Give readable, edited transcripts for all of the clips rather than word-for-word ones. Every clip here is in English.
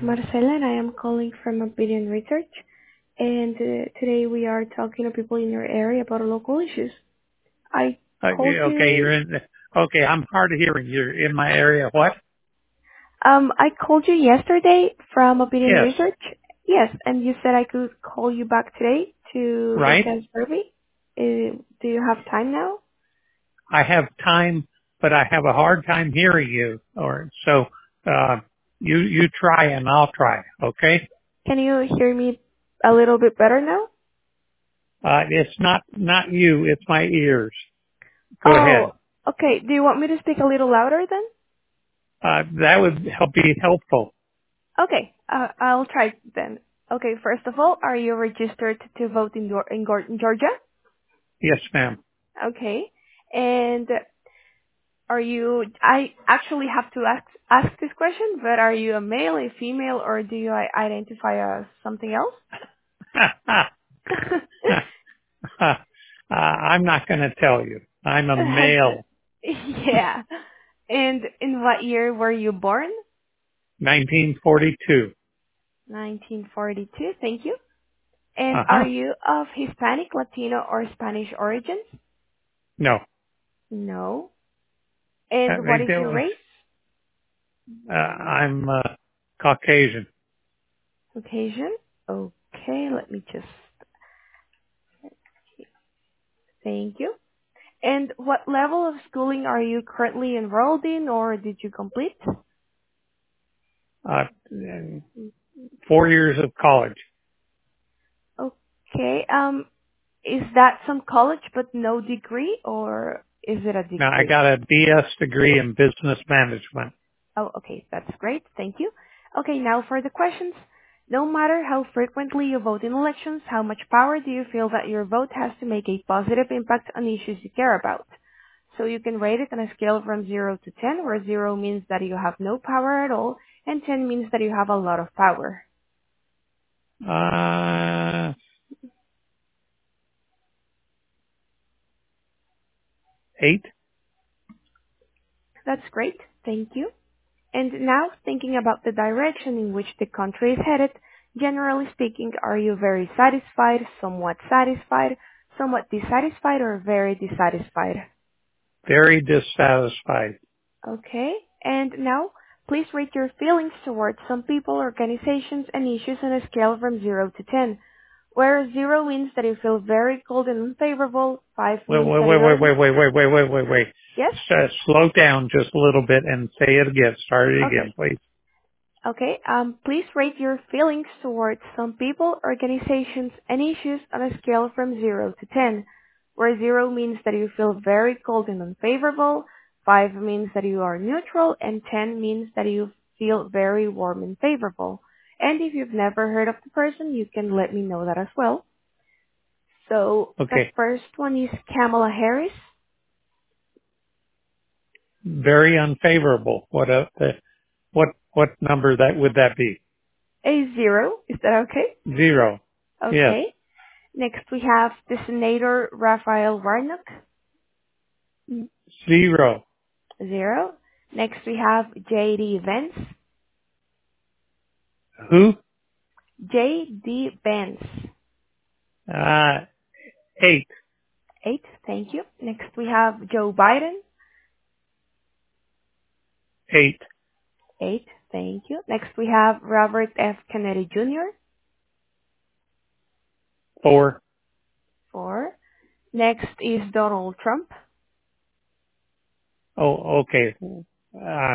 Marcela, and I am calling from Opinion Research. And today we are talking to people in your area about local issues. I called Yeah, okay, you. okay, I'm hard of hearing. You're in my area. What? I called you yesterday from Opinion Yes. Research. Yes, and you said I could call you back today to Right? discuss survey. Do you have time now? I have time, but I have a hard time hearing you. Uh, you try and I'll try. Okay? Can you hear me a little bit better now? It's not you. It's my ears. Go ahead. Oh, okay. Do you want me to speak a little louder then? That would be helpful. Okay, I'll try then. Okay, first of all, are you registered to vote in Georgia? Yes, ma'am. Okay, and I actually have to ask this question, but are you a male, a female, or do you identify as something else? I'm not going to tell you. I'm a male. Yeah. And in what year were you born? 1942. 1942, thank you. And are Uh-huh. you of Hispanic, Latino, or Spanish origin? No. No. And what is your race? I'm Caucasian. Caucasian? Okay, let me just thank you. And what level of schooling are you currently enrolled in or did you complete? Uh, 4 years of college. Okay, is that some college but no degree or is it a Now I degree? got a BS degree in business management. Oh, okay, that's great, thank you. Okay, now for the questions. No matter how frequently you vote in elections, how much power do you feel that your vote has to make a positive impact on issues you care about? So you can rate it on a scale from 0 to 10, where 0 means that you have no power at all, and 10 means that you have a lot of power. 8. That's great. Thank you. And now, thinking about the direction in which the country is headed, generally speaking, are you very satisfied, somewhat dissatisfied, or very dissatisfied? Very dissatisfied. Okay. And now, please rate your feelings towards some people, organizations, and issues on a scale from 0 to 10, where 0 means that you feel very cold and unfavorable, 5 Wait, means wait, that wait, you are... wait, wait, wait, wait, wait, wait, wait, wait. Yes? Slow down just a little bit and say it again. Start it again, Okay. please. Okay. Please rate your feelings towards some people, organizations, and issues on a scale from 0 to 10, where 0 means that you feel very cold and unfavorable, 5 means that you are neutral, and 10 means that you feel very warm and favorable. And if you've never heard of the person, you can let me know that as well. So the Okay. first one is Kamala Harris, Very unfavorable. What number would that be? a 0. Is that okay? 0. Yes. Okay. Next we have the Senator Raphael Warnock. 0. 0. Next we have J.D. Vance. Who? J.D. Vance. 8. 8. Thank you. Next we have Joe Biden. 8. 8. Thank you. Next we have Robert F. Kennedy Jr. 4. 4. Next is Donald Trump. Oh, okay. Uh,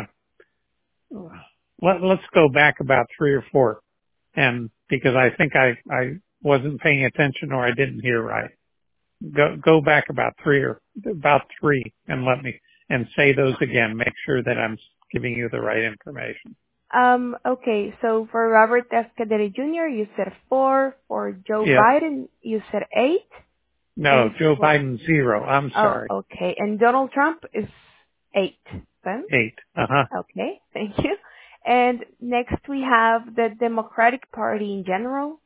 let's go back about 3 or 4. And because I think I wasn't paying attention or I didn't hear right. Go back about 3 and and say those again. Make sure that I'm giving you the right information. Okay, so for Robert F. Kennedy Jr., you said 4. For Joe Yes. Biden, you said 8. No, And Joe for, Biden 0. I'm oh, sorry. okay. And Donald Trump is 8. Then? 8. Uh-huh. Okay, thank you. And next we have the Democratic Party in general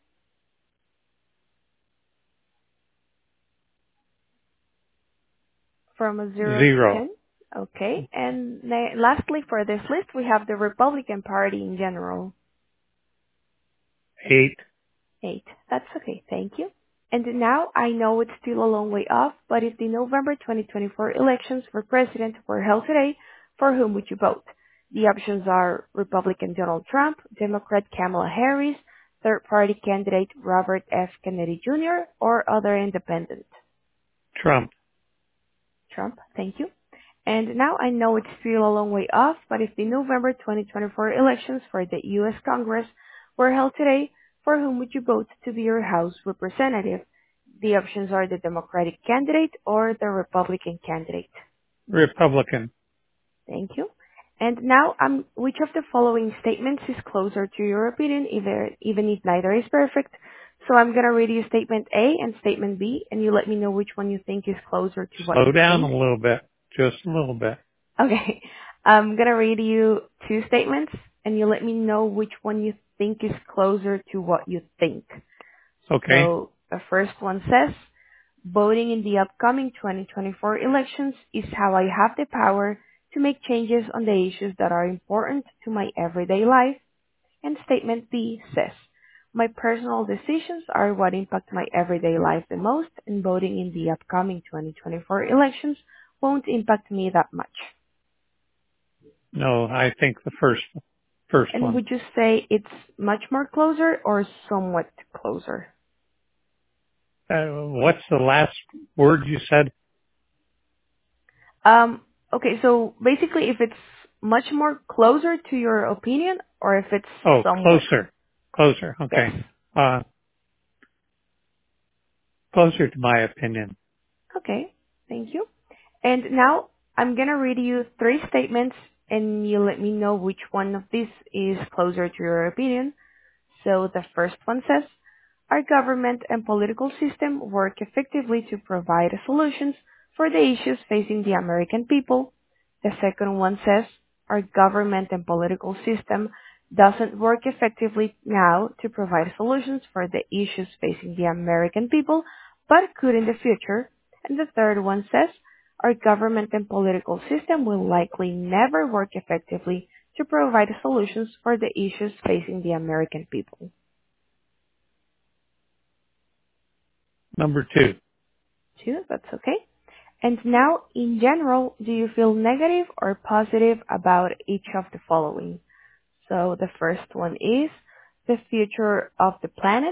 from a 0 to 0. 10. Okay, and lastly for this list we have the Republican Party in general. 8. 8. That's okay. Thank you. And now I know it's still a long way off, but if the November 2024 elections for president were held today, for whom would you vote? The options are Republican Donald Trump, Democrat Kamala Harris, third party candidate Robert F. Kennedy Jr., or other independent. Trump. Trump, thank you. And now I know it's still a long way off, but if the November 2024 elections for the U.S. Congress were held today, for whom would you vote to be your House representative? The options are the Democratic candidate or the Republican candidate. Republican. Thank you. And now, which of the following statements is closer to your opinion, even if neither is perfect? So I'm going to read you statement A and statement B, and you let me know which one you think is closer to what Slow you down think. a little bit. Just a little bit. Okay. I'm going to read you two statements, and you let me know which one you think is closer to what you think. Okay. So the first one says, voting in the upcoming 2024 elections is how I have the power to make changes on the issues that are important to my everyday life. And statement B says, my personal decisions are what impact my everyday life the most, and voting in the upcoming 2024 elections won't impact me that much. No, I think the first And one. would you say it's much more closer or somewhat closer? What's the last word you said? Okay, so basically if it's much more closer to your opinion or if it's Oh, somewhat. closer. Closer. Yes. Okay. Closer to my opinion. Okay, thank you. And now I'm gonna read you three statements and you let me know which one of these is closer to your opinion. So the first one says, our government and political system work effectively to provide solutions for the issues facing the American people. The second one says, our government and political system doesn't work effectively now to provide solutions for the issues facing the American people, but could in the future. And the third one says, our government and political system will likely never work effectively to provide solutions for the issues facing the American people. Number 2. 2, that's okay. And now, in general, do you feel negative or positive about each of the following? So the first one is the future of the planet.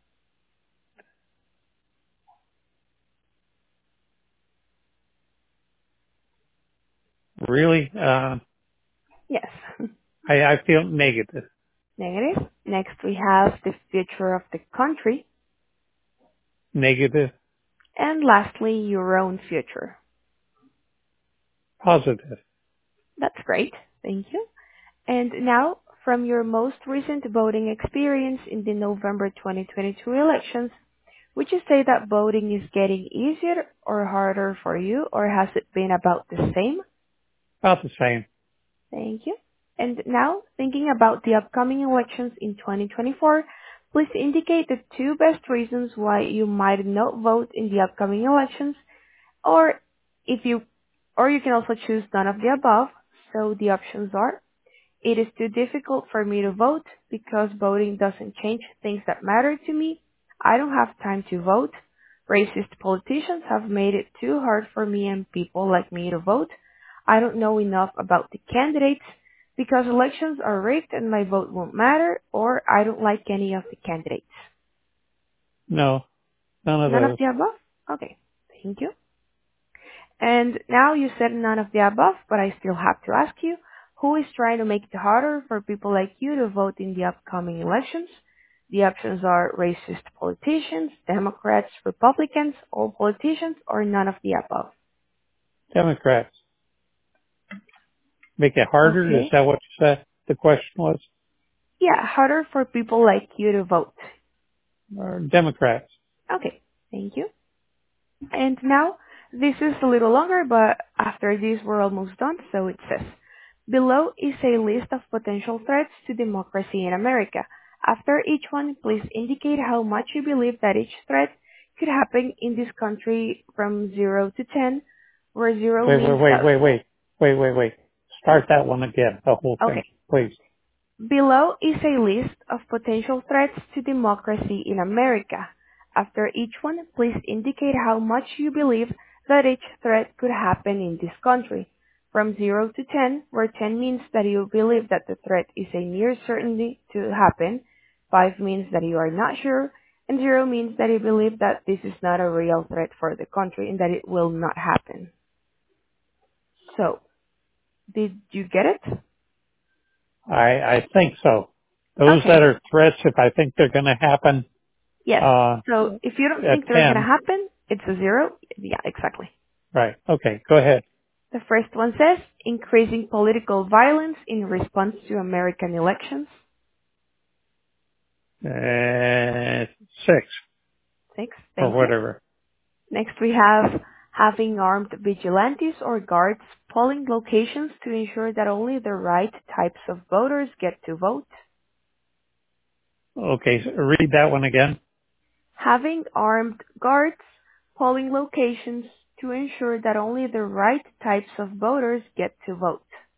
Really? Yes, I feel negative. negative. Next, we have the future of the country. Negative. And lastly, your own future. Positive. That's great. Thank you. And now, from your most recent voting experience in the November 2022 elections, would you say that voting is getting easier or harder for you, or has it been about the same? About the same. Thank you. And now, thinking about the upcoming elections in 2024, please indicate the two best reasons why you might not vote in the upcoming elections, or or you can also choose none of the above. So the options are: it is too difficult for me to vote because voting doesn't change things that matter to me. I don't have time to vote. Racist politicians have made it too hard for me and people like me to vote. I don't know enough about the candidates because elections are rigged and my vote won't matter, or I don't like any of the candidates. No, none of None of those. the above? Okay, thank you. And now you said none of the above, but I still have to ask you, who is trying to make it harder for people like you to vote in the upcoming elections? The options are racist politicians, Democrats, Republicans, all politicians, or none of the above. Democrats. Make it harder? Is Okay. that what you said? The question was? Yeah, harder for people like you to vote. Or Democrats. Okay, thank you. And now, this is a little longer, but after this we're almost done, so it says, below is a list of potential threats to democracy in America. After each one, please indicate how much you believe that each threat could happen in this country from 0 to 10, where 0 means that... Wait. Start that one again, the whole thing, Okay, please. Below is a list of potential threats to democracy in America. After each one, please indicate how much you believe that each threat could happen in this country. From 0 to 10, where 10 means that you believe that the threat is a near certainty to happen, 5 means that you are not sure, and 0 means that you believe that this is not a real threat for the country and that it will not happen. So, did you get it? I think so. Those Okay. that are threats, if I think they're going to happen, Yes. So if you don't at think they're going to 10, happen, it's a 0. Yeah, exactly. right. Okay, go ahead. The first one says increasing political violence in response to American elections. 6 6. or Thank you. whatever. Next we have having armed vigilantes or guards polling locations to ensure that only the right types of voters get to vote. Okay, so read that one again. Having armed guards polling locations to ensure that only the right types of voters get to vote.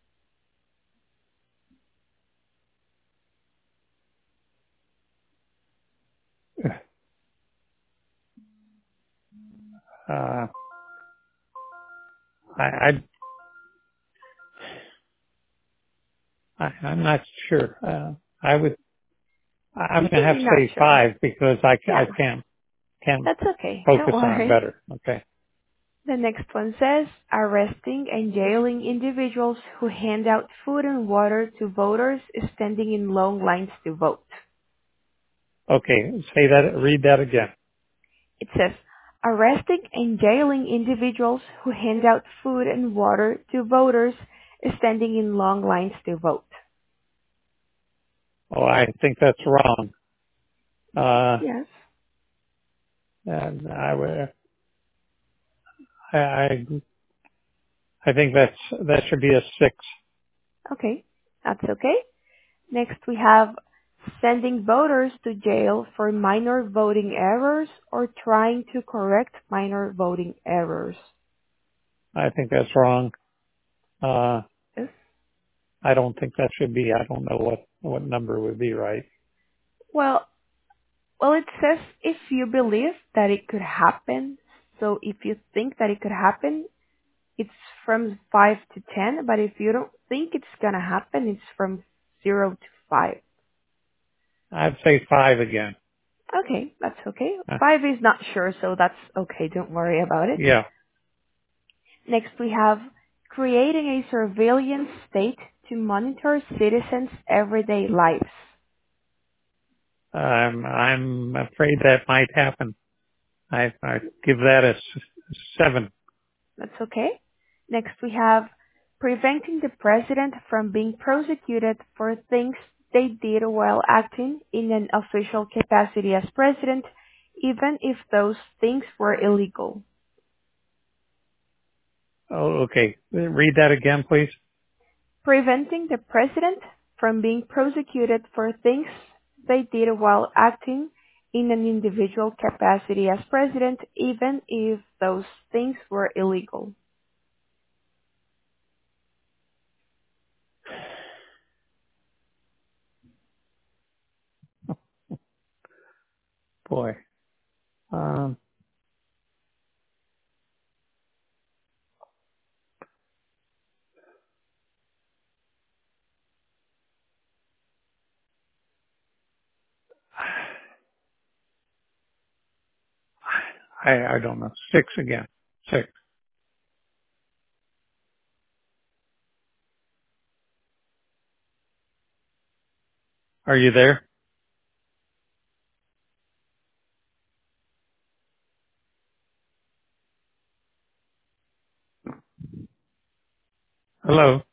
Uh, I, I'm not sure. I'm You going to can have be to not say sure. 5 because Yeah, I can't that's okay. Don't focus on it worry. better. Okay. The next one says arresting and jailing individuals who hand out food and water to voters standing in long lines to vote. Okay, read that again. It says arresting and jailing individuals who hand out food and water to voters standing in long lines to vote. Oh, I think that's wrong. Yes. And I, I, I think that should be a 6. Okay. That's okay. Next, we have sending voters to jail for minor voting errors or trying to correct minor voting errors. I think that's wrong. Uh, Yes. I don't think that should be. I don't know what number would be right. Well, it says if you believe that it could happen. So if you think that it could happen, it's from 5 to 10. But if you don't think it's gonna happen, it's from 0 to 5. I'd say 5 again. Okay, that's okay. Uh, 5 is not sure, so that's okay. Don't worry about it. yeah. Next, we have creating a surveillance state to monitor citizens' everyday lives. I'm afraid that might happen. I give that a 7. That's okay. Next, we have preventing the president from being prosecuted for things they did while acting in an official capacity as president, even if those things were illegal. Oh, okay. Read that again, please. Preventing the president from being prosecuted for things they did while acting in an individual capacity as president, even if those things were illegal. Boy. Um, I don't know. 6 again. 6. Are you there? Hello?